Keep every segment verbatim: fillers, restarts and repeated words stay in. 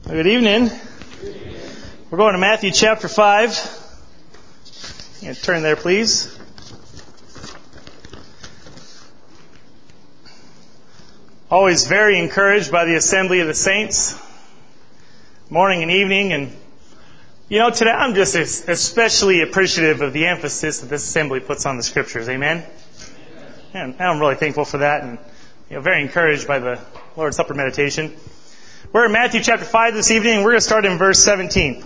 Good evening. We're going to Matthew chapter five. You can turn there, please. Always very encouraged by the assembly of the saints, morning and evening. And, you know, today I'm just especially appreciative of the emphasis that this assembly puts on the Scriptures. Amen? And I'm really thankful for that, and, you know, very encouraged by the Lord's Supper meditation. We're in Matthew chapter five this evening, and we're going to start in verse seventeen.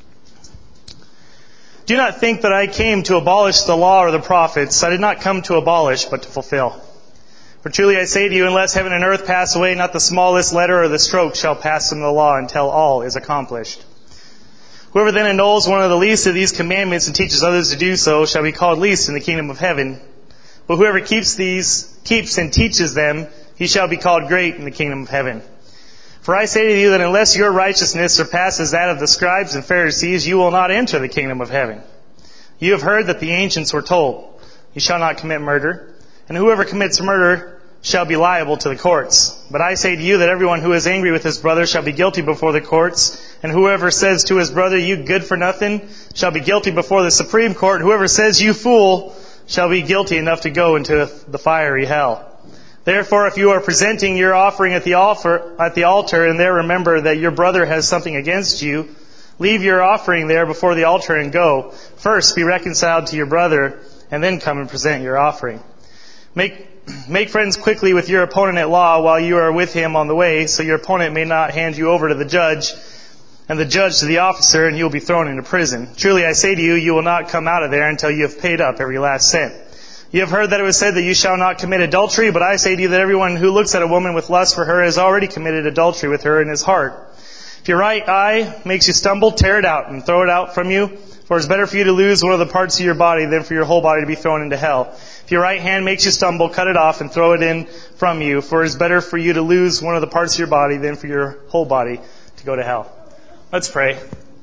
Do not think that I came to abolish the law or the prophets. I did not come to abolish, but to fulfill. For truly I say to you, unless heaven and earth pass away, not the smallest letter or the stroke shall pass from the law until all is accomplished. Whoever then annuls one of the least of these commandments and teaches others to do so shall be called least in the kingdom of heaven. But whoever keeps these, keeps and teaches them, he shall be called great in the kingdom of heaven. For I say to you that unless your righteousness surpasses that of the scribes and Pharisees, you will not enter the kingdom of heaven. You have heard that the ancients were told, you shall not commit murder, and whoever commits murder shall be liable to the courts. But I say to you that everyone who is angry with his brother shall be guilty before the courts, and whoever says to his brother, you good for nothing, shall be guilty before the Supreme Court. Whoever says, you fool, shall be guilty enough to go into the fiery hell. Therefore, if you are presenting your offering at the altar, at the altar, and there remember that your brother has something against you, leave your offering there before the altar and go. First, be reconciled to your brother, and then come and present your offering. Make, make friends quickly with your opponent at law while you are with him on the way, so your opponent may not hand you over to the judge, and the judge to the officer, and you will be thrown into prison. Truly, I say to you, you will not come out of there until you have paid up every last cent. You have heard that it was said that you shall not commit adultery, but I say to you that everyone who looks at a woman with lust for her has already committed adultery with her in his heart. If your right eye makes you stumble, tear it out and throw it out from you. For it's better for you to lose one of the parts of your body than for your whole body to be thrown into hell. If your right hand makes you stumble, cut it off and throw it in from you. For it's better for you to lose one of the parts of your body than for your whole body to go to hell. Let's pray.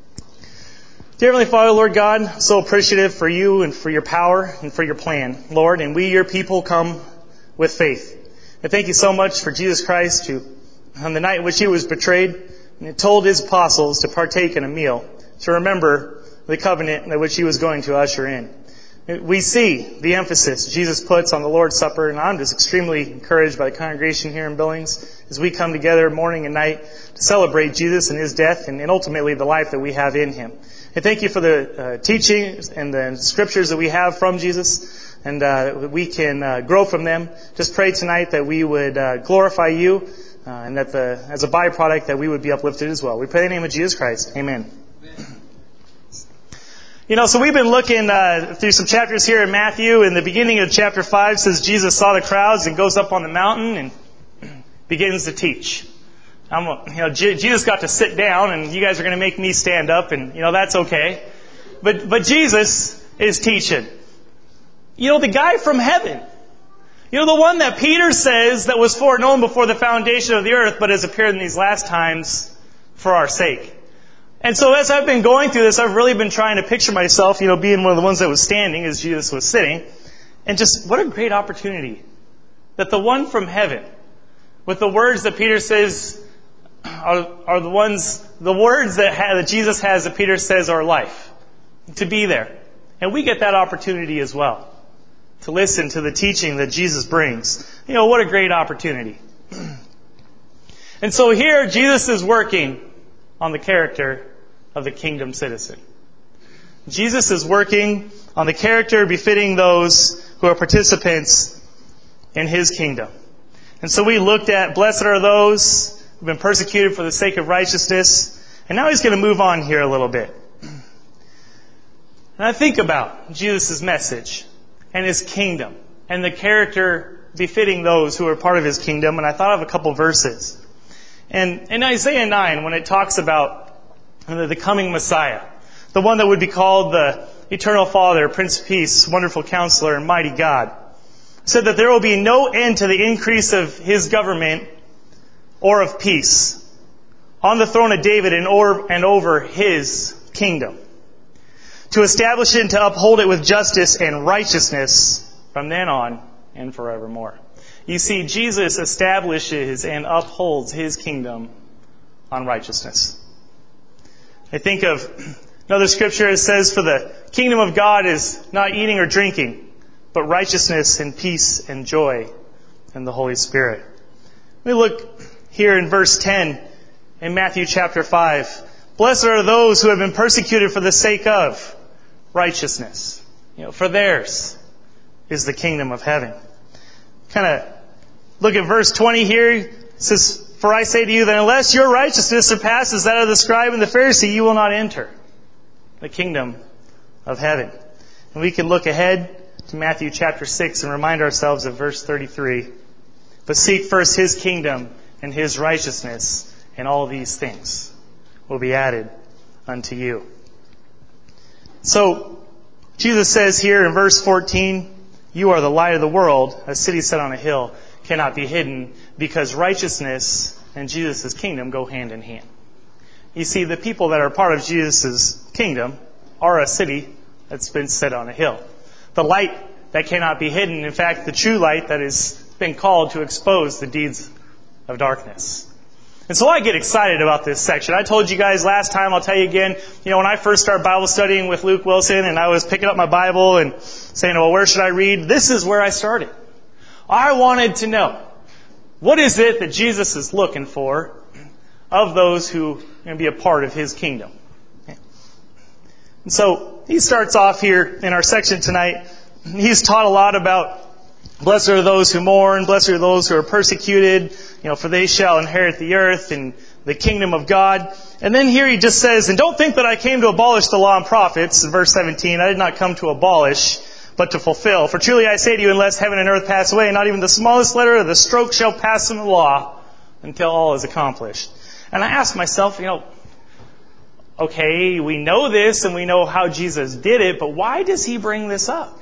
Dear Heavenly Father, Lord God, so appreciative for you and for your power and for your plan, Lord, and we, your people, come with faith. And thank you so much for Jesus Christ, who, on the night in which he was betrayed, told his apostles to partake in a meal, to remember the covenant in which he was going to usher in. We see the emphasis Jesus puts on the Lord's Supper, and I'm just extremely encouraged by the congregation here in Billings as we come together morning and night to celebrate Jesus and his death and, and ultimately the life that we have in him. And thank you for the uh, teachings and the scriptures that we have from Jesus, and uh, we can uh, grow from them. Just pray tonight that we would uh, glorify you, uh, and that the, as a byproduct that we would be uplifted as well. We pray in the name of Jesus Christ. Amen. Amen. You know, so we've been looking uh, through some chapters here in Matthew. In the beginning of chapter five says Jesus saw the crowds and goes up on the mountain and begins to teach. I'm, you know, J- Jesus got to sit down, and you guys are going to make me stand up, and, you know, that's okay. But, but Jesus is teaching. You know, the guy from heaven. You know, the one that Peter says that was foreknown before the foundation of the earth, but has appeared in these last times for our sake. And so as I've been going through this, I've really been trying to picture myself, you know, being one of the ones that was standing as Jesus was sitting. And just, what a great opportunity that the one from heaven, with the words that Peter says, Are, are the ones, the words that, ha, that Jesus has that Peter says are life. To be there. And we get that opportunity as well. To listen to the teaching that Jesus brings. You know, what a great opportunity. And so here, Jesus is working on the character of the kingdom citizen. Jesus is working on the character befitting those who are participants in his kingdom. And so we looked at, blessed are those who've been persecuted for the sake of righteousness. And now he's going to move on here a little bit. And I think about Jesus' message and his kingdom and the character befitting those who are part of his kingdom. And I thought of a couple verses. And in Isaiah nine, when it talks about the coming Messiah, the one that would be called the Eternal Father, Prince of Peace, Wonderful Counselor, and Mighty God, said that there will be no end to the increase of his government or of peace on the throne of David and over his kingdom, to establish it and to uphold it with justice and righteousness from then on and forevermore. You see, Jesus establishes and upholds his kingdom on righteousness. I think of another scripture that says, for the kingdom of God is not eating or drinking, but righteousness and peace and joy in the Holy Spirit. We look here in verse ten in Matthew chapter five. Blessed are those who have been persecuted for the sake of righteousness. You know, for theirs is the kingdom of heaven. Kind of look at verse twenty here. It says, for I say to you that unless your righteousness surpasses that of the scribe and the Pharisee, you will not enter the kingdom of heaven. And we can look ahead to Matthew chapter six and remind ourselves of verse thirty-three. But seek first His kingdom and His righteousness, and all these things will be added unto you. So, Jesus says here in verse fourteen, you are the light of the world. A city set on a hill cannot be hidden, because righteousness and Jesus' kingdom go hand in hand. You see, the people that are part of Jesus' kingdom are a city that's been set on a hill. The light that cannot be hidden, in fact, the true light that has been called to expose the deeds of darkness. And so I get excited about this section. I told you guys last time, I'll tell you again, you know, when I first started Bible studying with Luke Wilson and I was picking up my Bible and saying, well, where should I read? This is where I started. I wanted to know, what is it that Jesus is looking for of those who are going to be a part of His kingdom? And so he starts off here in our section tonight. He's taught a lot about blessed are those who mourn, blessed are those who are persecuted, you know, for they shall inherit the earth and the kingdom of God. And then here he just says, and don't think that I came to abolish the law and prophets, in verse seventeen, I did not come to abolish, but to fulfill. For truly I say to you, unless heaven and earth pass away, not even the smallest letter of the stroke shall pass from the law until all is accomplished. And I asked myself, you know, okay, we know this and we know how Jesus did it, but why does he bring this up?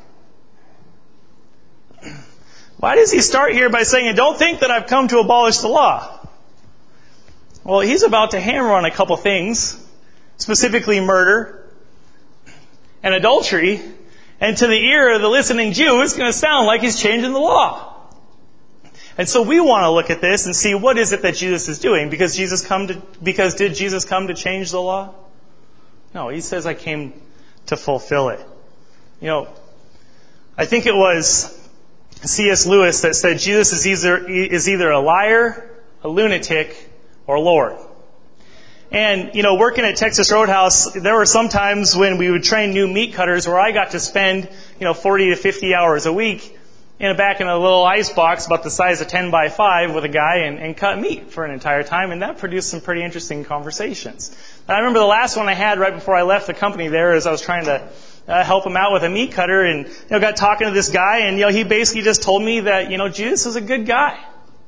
Why does he start here by saying, don't think that I've come to abolish the law? Well, he's about to hammer on a couple things, specifically murder and adultery. And to the ear of the listening Jew, it's going to sound like he's changing the law. And so we want to look at this and see what is it that Jesus is doing. Because Jesus come to, because did Jesus come to change the law? No, he says, I came to fulfill it. You know, I think it was C S Lewis that said Jesus is either, is either a liar, a lunatic, or Lord. And, you know, working at Texas Roadhouse, there were some times when we would train new meat cutters where I got to spend, you know, forty to fifty hours a week in a back in a little ice box about the size of ten by five with a guy and, and cut meat for an entire time. And that produced some pretty interesting conversations. And I remember the last one I had right before I left the company there as I was trying to uh, help him out with a meat cutter, and, you know, got talking to this guy, and, you know, he basically just told me that, you know, Jesus is a good guy.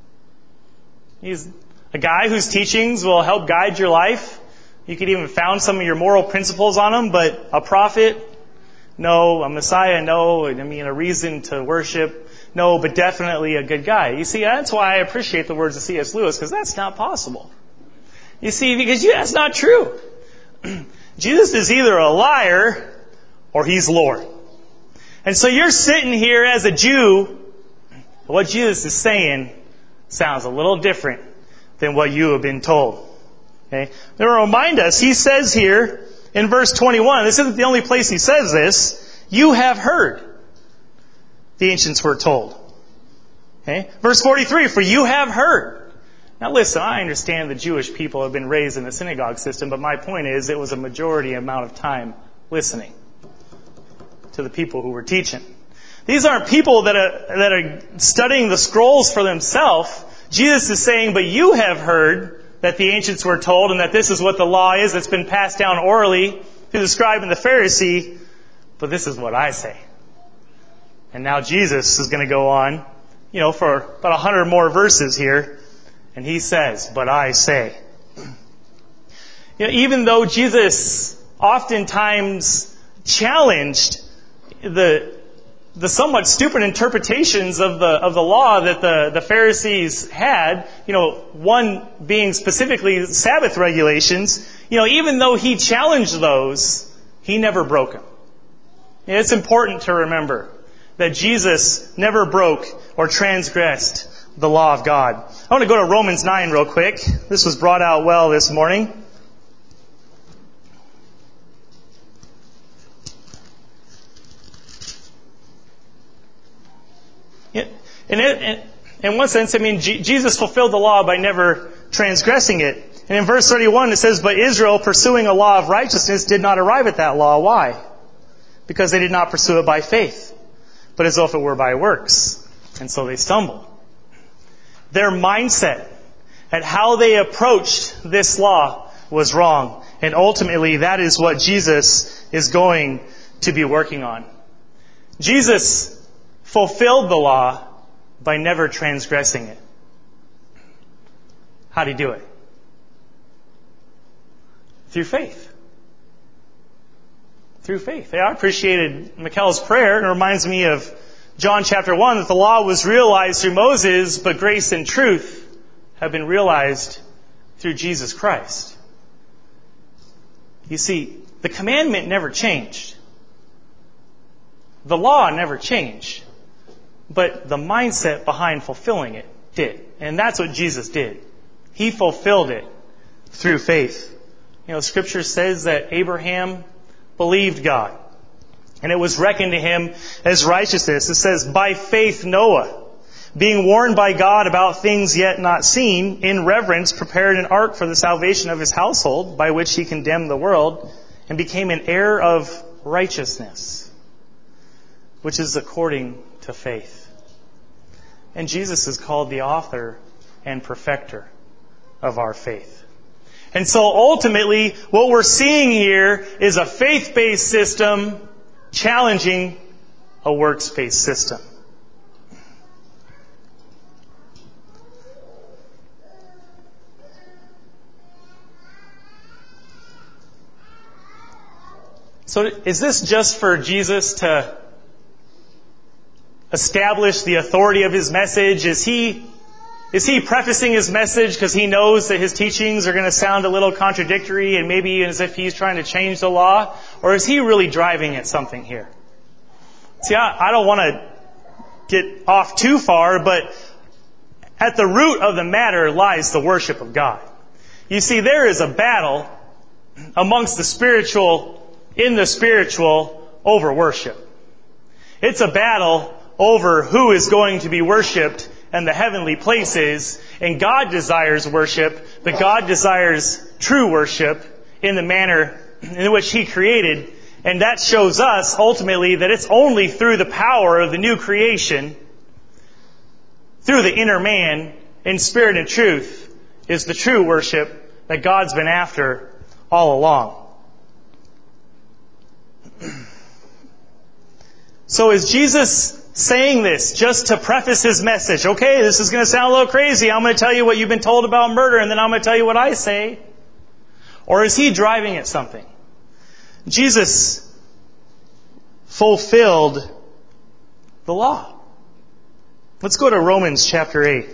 He's a guy whose teachings will help guide your life. You could even found some of your moral principles on him, but a prophet, no. A Messiah, no. I mean, a reason to worship, no, but definitely a good guy. You see, that's why I appreciate the words of C S Lewis, because that's not possible. You see, because you, that's not true. Jesus is either a liar or he's Lord. And so you're sitting here as a Jew, what Jesus is saying sounds a little different than what you have been told. Okay? Now remind us, he says here in verse twenty-one, this isn't the only place he says this, you have heard, the ancients were told. Okay? Verse forty-three, for you have heard. Now listen, I understand the Jewish people have been raised in the synagogue system, but my point is it was a majority amount of time listening to the people who were teaching. These aren't people that are, that are studying the scrolls for themselves. Jesus is saying, but you have heard that the ancients were told, and that this is what the law is that's been passed down orally through the scribe and the Pharisee, but this is what I say. And now Jesus is going to go on, you know, for about a hundred more verses here, and he says, but I say. You know, even though Jesus oftentimes challenged the the somewhat stupid interpretations of the of the law that the, the Pharisees had, you know, one being specifically Sabbath regulations, you know, even though he challenged those, he never broke them. And it's important to remember that Jesus never broke or transgressed the law of God. I want to go to Romans nine real quick. This was brought out well this morning. And it, in one sense, I mean, G- Jesus fulfilled the law by never transgressing it. And in verse thirty-one it says, but Israel, pursuing a law of righteousness, did not arrive at that law. Why? Because they did not pursue it by faith, but as though if it were by works. And so they stumbled. Their mindset at how they approached this law was wrong. And ultimately, that is what Jesus is going to be working on. Jesus fulfilled the law by never transgressing it. How did he do it? Through faith. Through faith. I appreciated Mikkel's prayer. It reminds me of John chapter one, that the law was realized through Moses, but grace and truth have been realized through Jesus Christ. You see, the commandment never changed. The law never changed. But the mindset behind fulfilling it did. And that's what Jesus did. He fulfilled it through faith. You know, Scripture says that Abraham believed God, and it was reckoned to him as righteousness. It says, by faith Noah, being warned by God about things yet not seen, in reverence prepared an ark for the salvation of his household, by which he condemned the world, and became an heir of righteousness, which is according to faith. And Jesus is called the author and perfecter of our faith. And so ultimately, what we're seeing here is a faith-based system challenging a works-based system. So is this just for Jesus to establish the authority of his message? Is he Is he prefacing his message because he knows that his teachings are going to sound a little contradictory and maybe as if he's trying to change the law? Or is he really driving at something here? See, I, I don't want to get off too far, but at the root of the matter lies the worship of God. You see, there is a battle amongst the spiritual, in the spiritual, over worship. It's a battle over who is going to be worshipped and the heavenly places, and God desires worship, but God desires true worship in the manner in which He created, and that shows us ultimately that it's only through the power of the new creation, through the inner man, in spirit and truth, is the true worship that God's been after all along. So is Jesus saying this just to preface His message? Okay, this is going to sound a little crazy. I'm going to tell you what you've been told about murder, and then I'm going to tell you what I say. Or is He driving at something? Jesus fulfilled the law. Let's go to Romans chapter eight.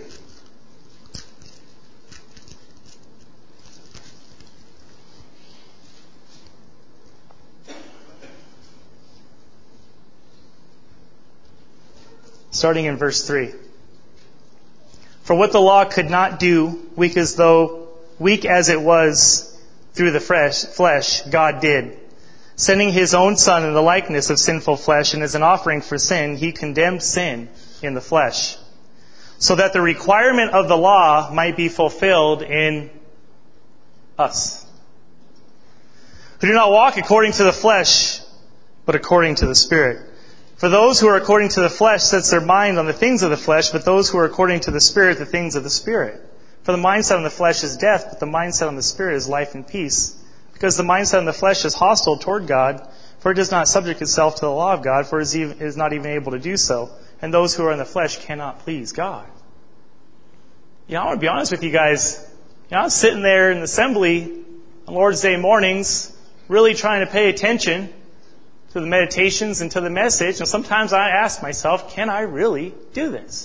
Starting in verse three. For what the law could not do, weak as though, weak as it was through the fresh, flesh, God did. Sending His own Son in the likeness of sinful flesh, and as an offering for sin, He condemned sin in the flesh, so that the requirement of the law might be fulfilled in us, who do not walk according to the flesh, but according to the Spirit. For those who are according to the flesh sets their mind on the things of the flesh, but those who are according to the Spirit, the things of the Spirit. For the mindset on the flesh is death, but the mindset on the Spirit is life and peace. Because the mindset on the flesh is hostile toward God, for it does not subject itself to the law of God, for it is not even able to do so. And those who are in the flesh cannot please God. You know, I want to be honest with you guys. You know, I was sitting there in the assembly on Lord's Day mornings, really trying to pay attention to the meditations and to the message. And sometimes I ask myself, can I really do this?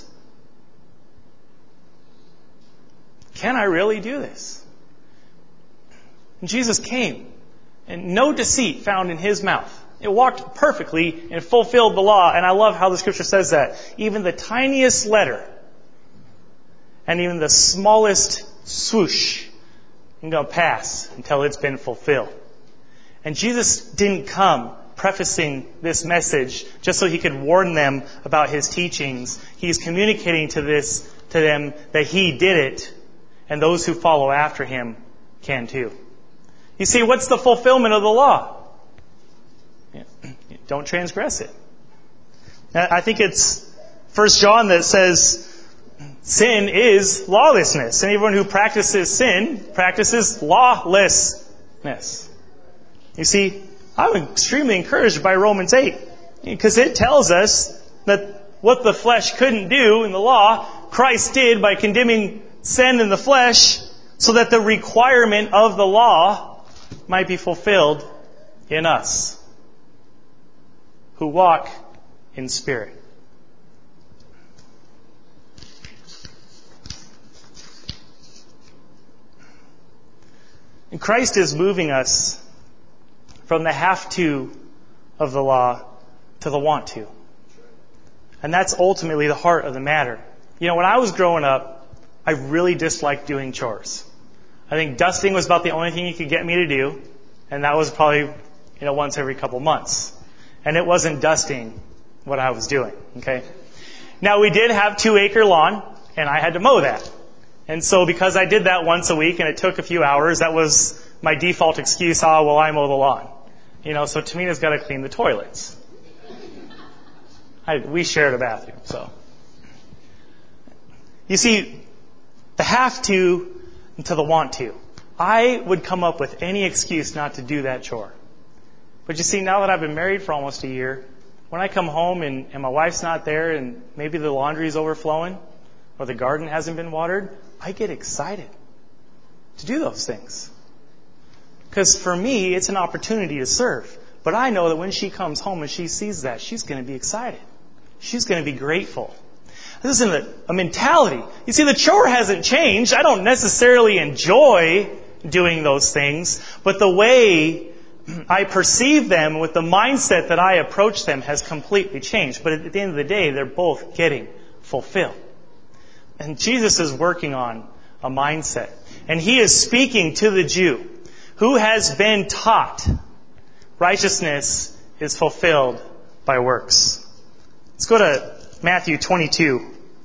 Can I really do this? And Jesus came, and no deceit found in His mouth. It walked perfectly and fulfilled the law. And I love how the Scripture says that. Even the tiniest letter and even the smallest swoosh ain't going to pass until it's been fulfilled. And Jesus didn't come prefacing this message just so he could warn them about his teachings. He's communicating to this to them that he did it, and those who follow after him can too. You see, what's the fulfillment of the law? Don't transgress it. I think it's First John that says sin is lawlessness. And everyone who practices sin practices lawlessness. You see, I'm extremely encouraged by Romans eight, because it tells us that what the flesh couldn't do in the law, Christ did by condemning sin in the flesh, so that the requirement of the law might be fulfilled in us, who walk in spirit. And Christ is moving us from the have to of the law to the want to. And that's ultimately the heart of the matter. You know, when I was growing up, I really disliked doing chores. I think dusting was about the only thing you could get me to do, and that was probably, you know, once every couple months. And it wasn't dusting what I was doing, okay? Now, we did have two acre lawn, and I had to mow that. And so because I did that once a week and it took a few hours, that was my default excuse, ah, well, I mow the lawn. You know, so Tamina's got to clean the toilets. I, we shared a bathroom, so. You see, the have to to the want to. I would come up with any excuse not to do that chore. But you see, now that I've been married for almost a year, when I come home and, and my wife's not there and maybe the laundry's overflowing or the garden hasn't been watered, I get excited to do those things. Because for me, it's an opportunity to serve. But I know that when she comes home and she sees that, she's going to be excited. She's going to be grateful. This isn't a, a mentality. You see, the chore hasn't changed. I don't necessarily enjoy doing those things, but the way I perceive them with the mindset that I approach them has completely changed. But at the end of the day, they're both getting fulfilled. And Jesus is working on a mindset. And He is speaking to the Jew who has been taught righteousness is fulfilled by works. Let's go to Matthew twenty-two.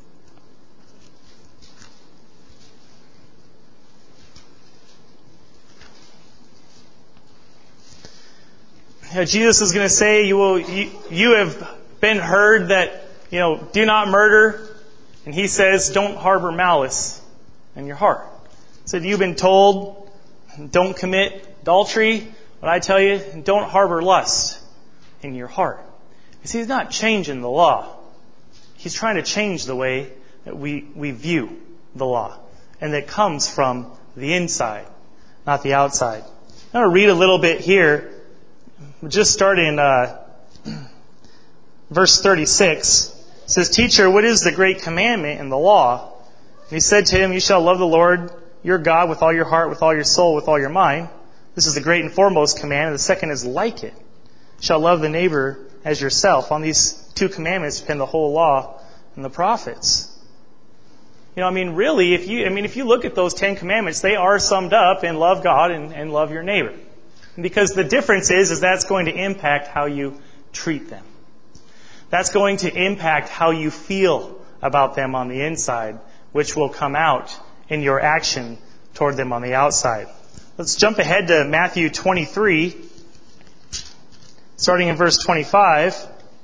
You know, Jesus is going to say, "You will, you, you have been heard that, you know, do not murder," and He says, "Don't harbor malice in your heart." He said, "You've been told, don't commit adultery, but I tell you, don't harbor lust in your heart." You see, He's not changing the law. He's trying to change the way that we, we view the law. And that comes from the inside, not the outside. I'm going to read a little bit here. Just starting in uh, verse thirty-six. It says, "Teacher, what is the great commandment in the law?" And He said to him, "You shall love the Lord your God with all your heart, with all your soul, with all your mind. This is the great and foremost command. And the second is like it. You shall love the neighbor as yourself." On these two commandments depend the whole law and the prophets. You know, I mean, really, if you, I mean, if you look at those Ten Commandments, they are summed up in love God and, and love your neighbor. Because the difference is, is that's going to impact how you treat them. That's going to impact how you feel about them on the inside, which will come out in your action toward them on the outside. Let's jump ahead to Matthew twenty-three, starting in verse twenty-five.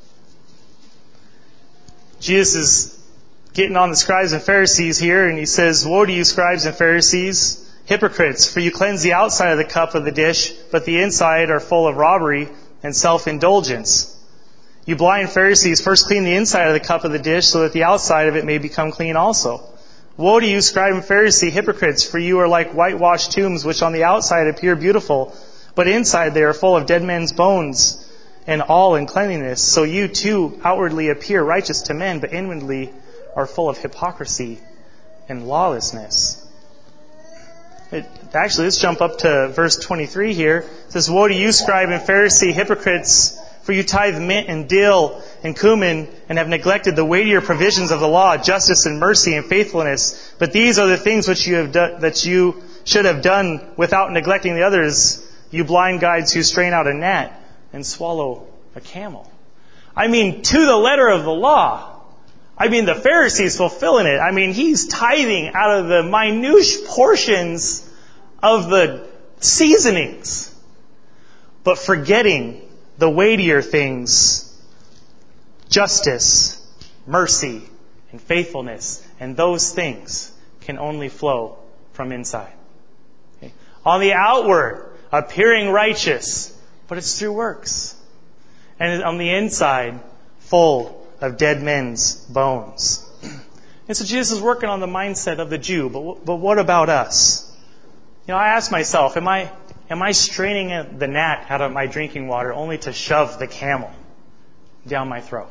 Jesus is getting on the scribes and Pharisees here, and He says, "Woe to you, scribes and Pharisees, hypocrites, for you cleanse the outside of the cup of the dish, but the inside are full of robbery and self-indulgence. You blind Pharisees, first clean the inside of the cup of the dish, so that the outside of it may become clean also. Woe to you, scribe and Pharisee, hypocrites, for you are like whitewashed tombs, which on the outside appear beautiful, but inside they are full of dead men's bones and all uncleanliness. So you too outwardly appear righteous to men, but inwardly are full of hypocrisy and lawlessness." It, actually, let's jump up to verse twenty-three here. It says, "Woe to you, scribe and Pharisee, hypocrites, for you tithe mint and dill and cumin, and have neglected the weightier provisions of the law, justice and mercy and faithfulness. But these are the things which you have do- that you should have done without neglecting the others. You blind guides who strain out a gnat and swallow a camel. I mean, to the letter of the law. I mean, the Pharisees fulfilling it. I mean, he's tithing out of the minute portions of the seasonings, but forgetting the weightier things, justice, mercy, and faithfulness. And those things can only flow from inside. Okay? On the outward, appearing righteous, but it's through works. And on the inside, full of dead men's bones. And so Jesus is working on the mindset of the Jew, but but what about us? You know, I ask myself, am I am I straining the gnat out of my drinking water only to shove the camel down my throat?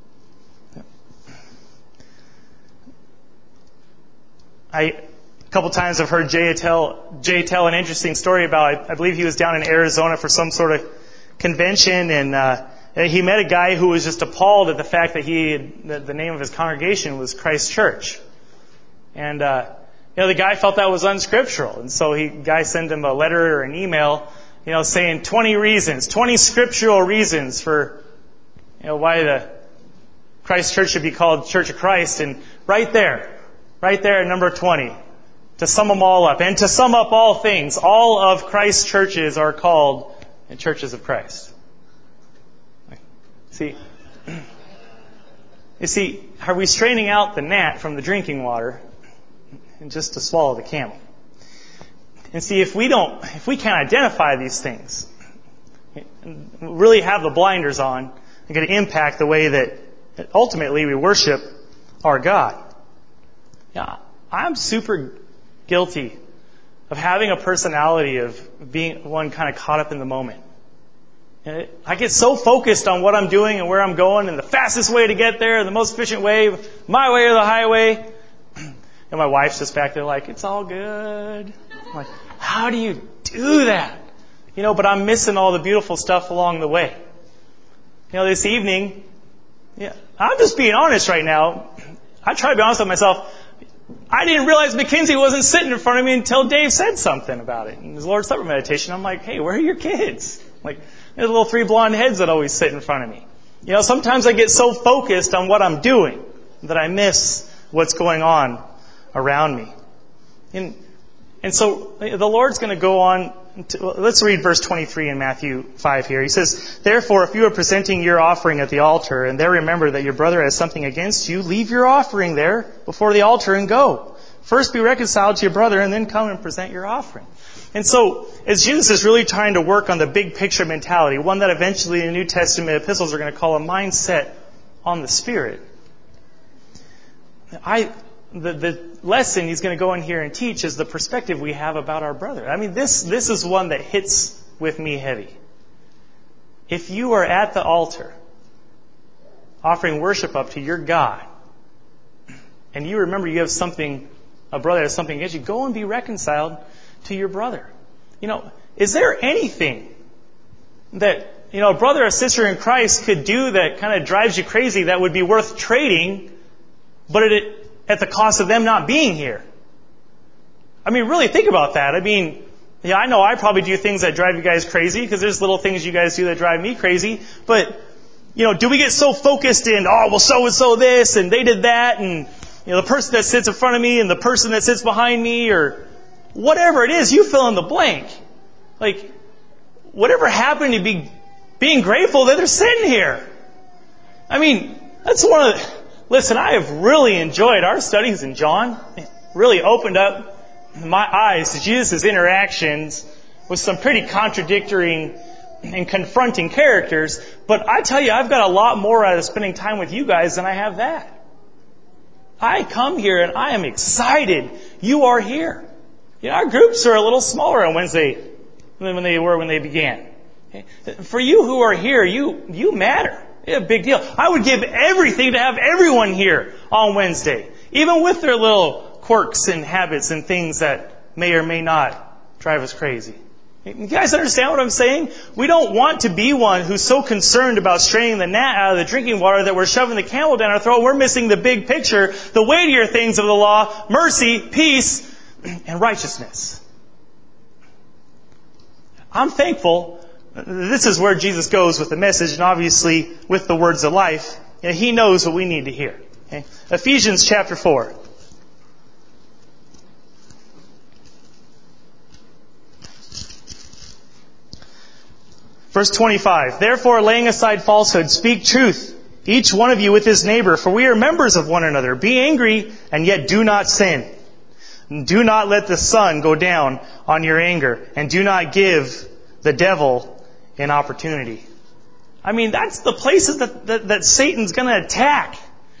I a couple times I've heard Jay tell Jay tell an interesting story about. I, I believe he was down in Arizona for some sort of convention, and uh, he met a guy who was just appalled at the fact that he that the name of his congregation was Christ Church, and uh, you know the guy felt that was unscriptural, and so he guy sent him a letter or an email, you know, saying twenty reasons, twenty scriptural reasons for you know why the Christ Church should be called Church of Christ, and right there. Right there at number twenty, to sum them all up. And to sum up all things, all of Christ's churches are called churches of Christ. See, you see, are we straining out the gnat from the drinking water and just to swallow the camel? And see, if we don't, if we can't identify these things, really have the blinders on, they're going to impact the way that ultimately we worship our God. Yeah, I'm super guilty of having a personality of being one kind of caught up in the moment. I get so focused on what I'm doing and where I'm going and the fastest way to get there, the most efficient way, my way or the highway. And my wife's just back there like, it's all good. I'm like, how do you do that? You know, but I'm missing all the beautiful stuff along the way. You know, this evening, yeah, I'm just being honest right now. I try to be honest with myself. I didn't realize Mackenzie wasn't sitting in front of me until Dave said something about it. In his Lord's Supper meditation, I'm like, hey, where are your kids? Like, there's little three blonde heads that always sit in front of me. You know, sometimes I get so focused on what I'm doing that I miss what's going on around me. And, and so the Lord's going to go on. To, let's read verse twenty-three in Matthew five here. He says, therefore, if you are presenting your offering at the altar, and there remember that your brother has something against you, leave your offering there before the altar and go. First be reconciled to your brother, and then come and present your offering. And so, as Jesus is really trying to work on the big picture mentality, one that eventually in the New Testament epistles are going to call a mindset on the Spirit, I... The, the lesson he's going to go in here and teach is the perspective we have about our brother. I mean, this, this is one that hits with me heavy. If you are at the altar offering worship up to your God, and you remember you have something, a brother has something against you, go and be reconciled to your brother. You know, is there anything that, you know, a brother or sister in Christ could do that kind of drives you crazy that would be worth trading, but it at the cost of them not being here? I mean, really think about that. I mean, yeah, I know I probably do things that drive you guys crazy because there's little things you guys do that drive me crazy. But, you know, do we get so focused in, oh, well, so-and-so this and they did that and, you know, the person that sits in front of me and the person that sits behind me or whatever it is, you fill in the blank. Like, whatever happened to be being grateful that they're sitting here? I mean, that's one of the... Listen, I have really enjoyed our studies in John. It really opened up my eyes to Jesus' interactions with some pretty contradictory and confronting characters. But I tell you, I've got a lot more out of spending time with you guys than I have that. I come here and I am excited you are here. You know, our groups are a little smaller on Wednesday than when they were when they began. For you who are here, you you matter. It's a big deal. I would give everything to have everyone here on Wednesday, even with their little quirks and habits and things that may or may not drive us crazy. You guys understand what I'm saying? We don't want to be one who's so concerned about straining the gnat out of the drinking water that we're shoving the camel down our throat. We're missing the big picture, the weightier things of the law, mercy, peace, and righteousness. I'm thankful This is where Jesus goes with the message, and obviously with the words of life. You know, he knows what we need to hear. Okay? Ephesians chapter four. Verse twenty-five. Therefore, laying aside falsehood, speak truth, each one of you with his neighbor, for we are members of one another. Be angry, and yet do not sin. Do not let the sun go down on your anger, and do not give the devil an opportunity. I mean, that's the places that, that, that Satan's going to attack.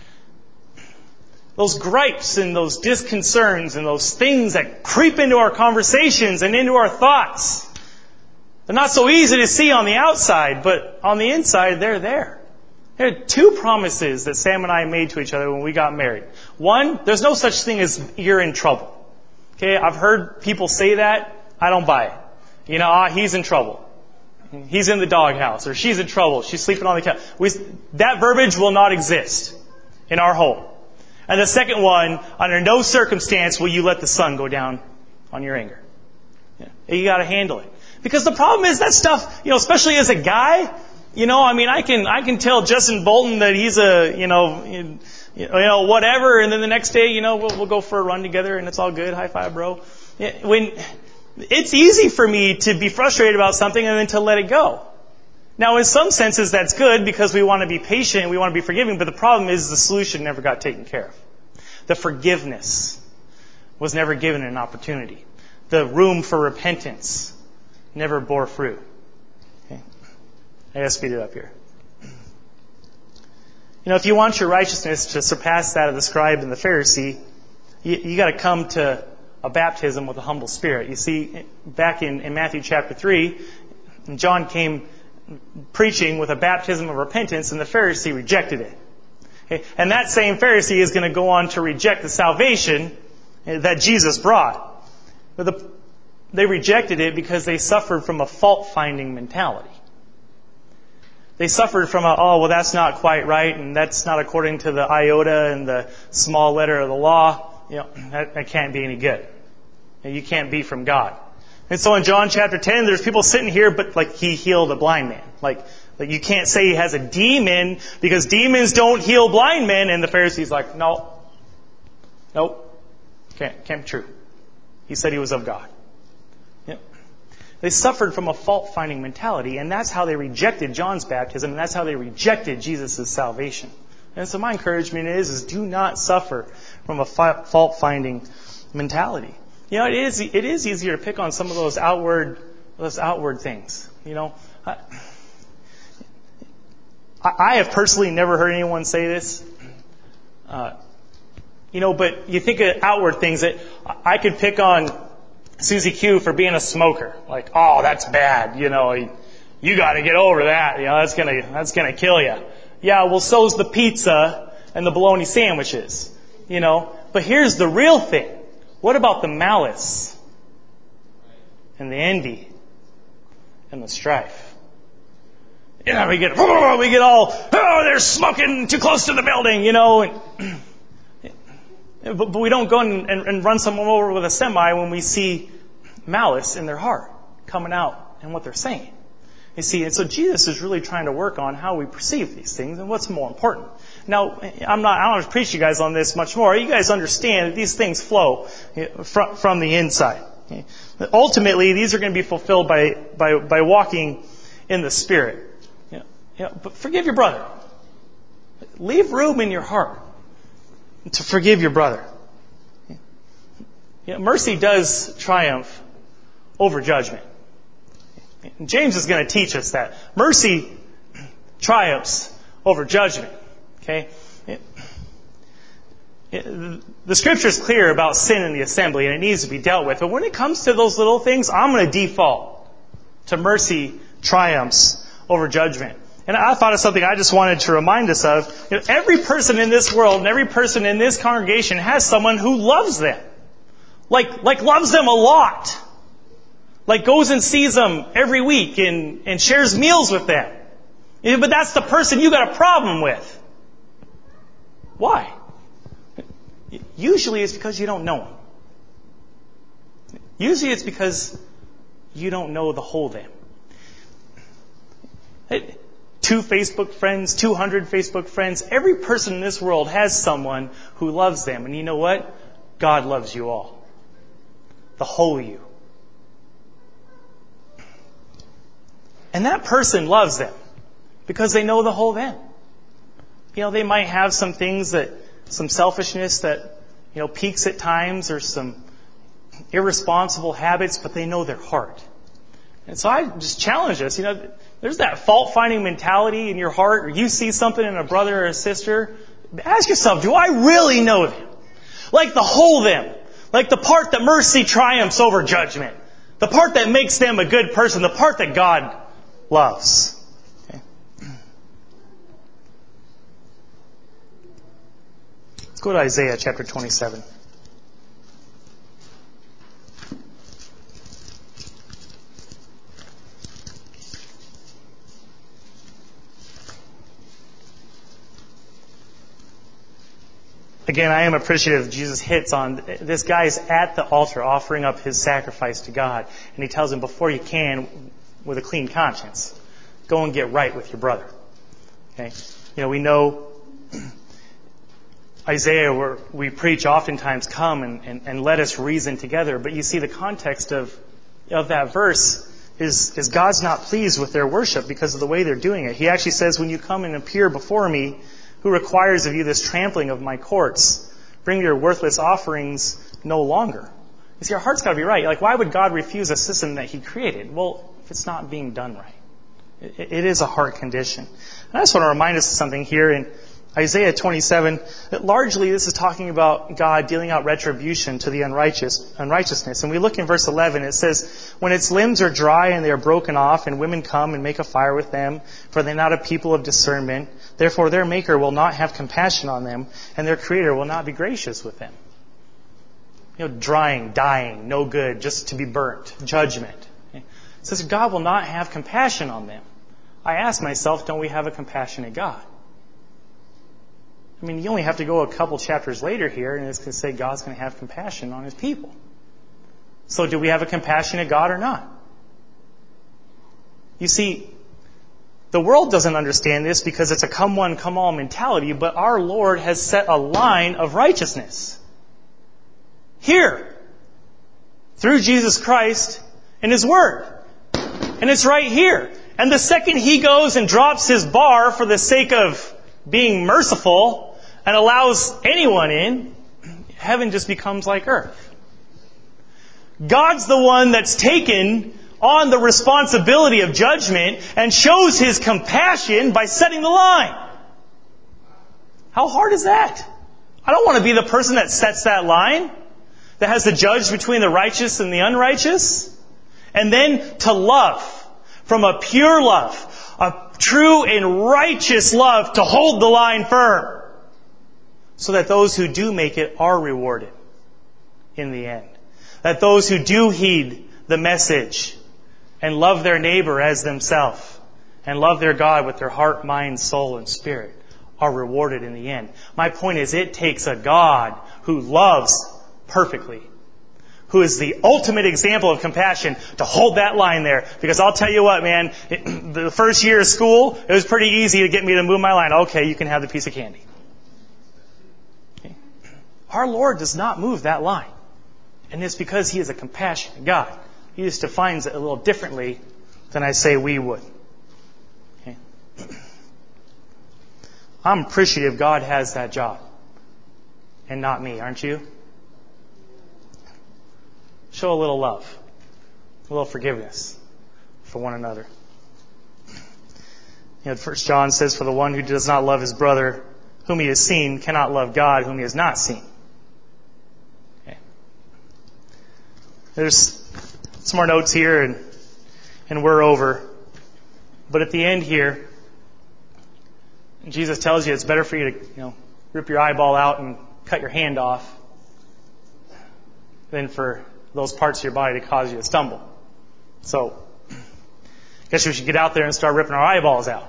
Those gripes and those disconcerns and those things that creep into our conversations and into our thoughts. They're not so easy to see on the outside, but on the inside, they're there. There are two promises that Sam and I made to each other when we got married. One, there's no such thing as you're in trouble. Okay, I've heard people say that. I don't buy it. You know, ah, he's in trouble. He's in the doghouse, or she's in trouble. She's sleeping on the couch. We, that verbiage will not exist in our home. And the second one, under no circumstance will you let the sun go down on your anger. Yeah, you got to handle it. Because the problem is that stuff, you know, especially as a guy, you know, I mean, I can I can tell Justin Bolton that he's a, you know, you know, whatever, and then the next day, you know, we'll, we'll go for a run together, and it's all good. High five, bro. Yeah, when it's easy for me to be frustrated about something and then to let it go. Now, in some senses, that's good because we want to be patient and we want to be forgiving, but the problem is the solution never got taken care of. The forgiveness was never given an opportunity. The room for repentance never bore fruit. Okay. I gotta speed it up here. You know, if you want your righteousness to surpass that of the scribe and the Pharisee, you, you got to come to a baptism with a humble spirit. You see, back in, in Matthew chapter three, John came preaching with a baptism of repentance, and the Pharisee rejected it. Okay? And that same Pharisee is going to go on to reject the salvation that Jesus brought. But the, they rejected it because they suffered from a fault-finding mentality. They suffered from a, oh, well, that's not quite right, and that's not according to the iota and the small letter of the law. You know, that, that can't be any good. You can't be from God. And so in John chapter ten, there's people sitting here, but like he healed a blind man. Like, like you can't say he has a demon because demons don't heal blind men. And the Pharisee's like, no, nope, can't, can't be true. He said he was of God. Yep. They suffered from a fault-finding mentality, and that's how they rejected John's baptism, and that's how they rejected Jesus' salvation. And so my encouragement is, is do not suffer from a fault-finding mentality. You know, it is it is easier to pick on some of those outward those outward things. You know, I, I have personally never heard anyone say this. Uh, you know, but you think of outward things that I could pick on Susie Q for being a smoker. Like, oh, that's bad. You know, you, you got to get over that. You know, that's gonna that's gonna kill you. Yeah, well, so's the pizza and the bologna sandwiches. You know, but here's the real thing. What about the malice and the envy and the strife? You know, we get, oh, we get all, oh, they're smoking too close to the building, you know. And, but, but we don't go and, and, and run someone over with a semi when we see malice in their heart coming out in what they're saying. You see, and so Jesus is really trying to work on how we perceive these things and what's more important. Now, I'm not, I don't want to preach you guys on this much more. You guys understand that these things flow from, from the inside. Ultimately, these are going to be fulfilled by, by, by walking in the Spirit. You know, you know, but forgive your brother. Leave room in your heart to forgive your brother. You know, mercy does triumph over judgment. James is going to teach us that. Mercy triumphs over judgment. Okay? It, it, the Scripture is clear about sin in the assembly, and it needs to be dealt with. But when it comes to those little things, I'm going to default to mercy triumphs over judgment. And I thought of something I just wanted to remind us of. You know, every person in this world and every person in this congregation has someone who loves them. Like, like loves them a lot. Like goes and sees them every week and, and shares meals with them. Yeah, but that's the person you got a problem with. Why? Usually it's because you don't know them. Usually it's because you don't know the whole them. Two Facebook friends, two hundred Facebook friends. Every person in this world has someone who loves them. And you know what? God loves you all. The whole you. And that person loves them because they know the whole them. You know, they might have some things that, some selfishness that, you know, peaks at times, or some irresponsible habits, but they know their heart. And so I just challenge us, you know, there's that fault-finding mentality in your heart, or you see something in a brother or a sister, ask yourself, do I really know them? Like the whole them. Like the part that mercy triumphs over judgment. The part that makes them a good person. The part that God loves. Okay. Let's go to Isaiah chapter twenty-seven. Again, I am appreciative Jesus hits on, this guy's at the altar offering up his sacrifice to God. And he tells him, before you can, with a clean conscience, go and get right with your brother. Okay? You know, we know Isaiah, where we preach oftentimes, come and, and, and let us reason together. But you see the context of, of that verse is, is God's not pleased with their worship because of the way they're doing it. He actually says, when you come and appear before me, who requires of you this trampling of my courts? Bring your worthless offerings no longer. You see, our heart's got to be right. Like, why would God refuse a system that He created? Well, if it's not being done right. It, it is a heart condition. And I just want to remind us of something here in Isaiah twenty-seven, that largely this is talking about God dealing out retribution to the unrighteous, unrighteousness. And we look in verse eleven, it says, when its limbs are dry and they are broken off, and women come and make a fire with them, for they are not a people of discernment, therefore their Maker will not have compassion on them, and their Creator will not be gracious with them. You know, drying, dying, no good, just to be burnt, judgment. Okay? It says God will not have compassion on them. I ask myself, don't we have a compassionate God? I mean, you only have to go a couple chapters later here, and it's going to say God's going to have compassion on His people. So do we have a compassionate God or not? You see, the world doesn't understand this because it's a come one, come all mentality, but our Lord has set a line of righteousness. Here. Through Jesus Christ and His Word. And it's right here. And the second He goes and drops His bar for the sake of being merciful and allows anyone in, heaven just becomes like earth. God's the one that's taken on the responsibility of judgment and shows His compassion by setting the line. How hard is that? I don't want to be the person that sets that line, that has to judge between the righteous and the unrighteous. And then to love, from a pure love, a true and righteous love, to hold the line firm, so that those who do make it are rewarded in the end. That those who do heed the message and love their neighbor as themselves and love their God with their heart, mind, soul, and spirit are rewarded in the end. My point is, it takes a God who loves perfectly, who is the ultimate example of compassion, to hold that line there. Because I'll tell you what, man, it, the first year of school, it was pretty easy to get me to move my line. Okay, you can have the piece of candy. Okay. Our Lord does not move that line. And it's because He is a compassionate God. He just defines it a little differently than I say we would. Okay. I'm appreciative God has that job. And not me, aren't you? Show a little love, a little forgiveness for one another. You know, First John says, for the one who does not love his brother whom he has seen cannot love God whom he has not seen. Okay. There's some more notes here, and and we're over. But at the end here, Jesus tells you it's better for you to, you know, rip your eyeball out and cut your hand off than for those parts of your body to cause you to stumble. So, I guess we should get out there and start ripping our eyeballs out.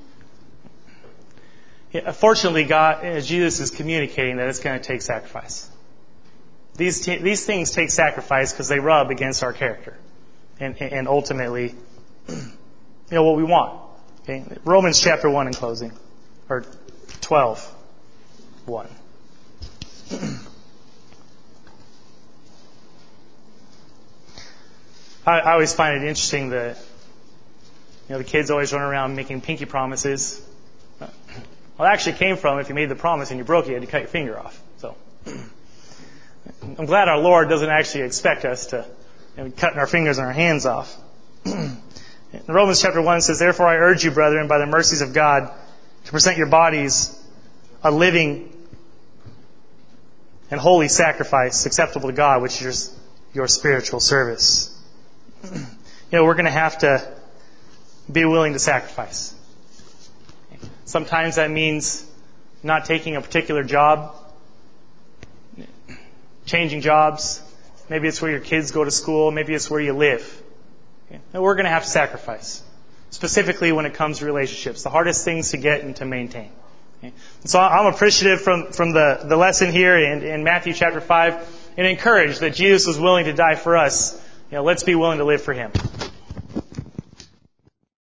Yeah, fortunately, God, Jesus is communicating that it's going to take sacrifice. These t- these things take sacrifice because they rub against our character, and and ultimately, you know, what we want. Okay, Romans chapter one in closing, or twelve, one. I, I always find it interesting that, you know, the kids always run around making pinky promises. Well, it actually came from if you made the promise and you broke it, you had to cut your finger off. So I'm glad our Lord doesn't actually expect us to, you know, cutting our fingers and our hands off. In Romans chapter one, it says, "Therefore I urge you, brethren, by the mercies of God, to present your bodies a living and holy sacrifice acceptable to God, which is your spiritual service." You know, we're going to have to be willing to sacrifice. Sometimes that means not taking a particular job, changing jobs. Maybe it's where your kids go to school. Maybe it's where you live. And we're going to have to sacrifice, specifically when it comes to relationships, the hardest things to get and to maintain. And so I'm appreciative from, from the, the lesson here in, in Matthew chapter five, and encouraged that Jesus was willing to die for us. You know, let's be willing to live for Him.